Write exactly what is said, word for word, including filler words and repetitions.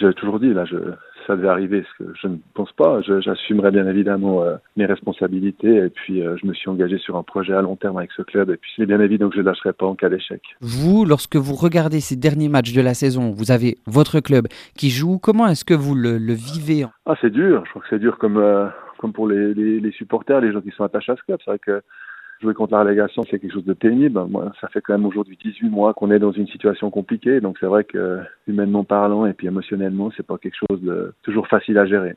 j'ai toujours dit, là, je, ça devait arriver, ce que je ne pense pas. Je, j'assumerai bien évidemment euh, mes responsabilités et puis euh, je me suis engagé sur un projet à long terme avec ce club et puis c'est bien évident que je ne lâcherai pas en cas d'échec. Vous, lorsque vous regardez ces derniers matchs de la saison, vous avez votre club qui joue, comment est-ce que vous le, le vivez? Ah, c'est dur, je crois que c'est dur comme, euh, comme pour les, les, les supporters, les gens qui sont attachés à ce club. C'est vrai que jouer contre la relégation, c'est quelque chose de pénible. Moi, ça fait quand même aujourd'hui dix-huit mois qu'on est dans une situation compliquée. Donc c'est vrai que, humainement parlant et puis émotionnellement, c'est pas quelque chose de toujours facile à gérer.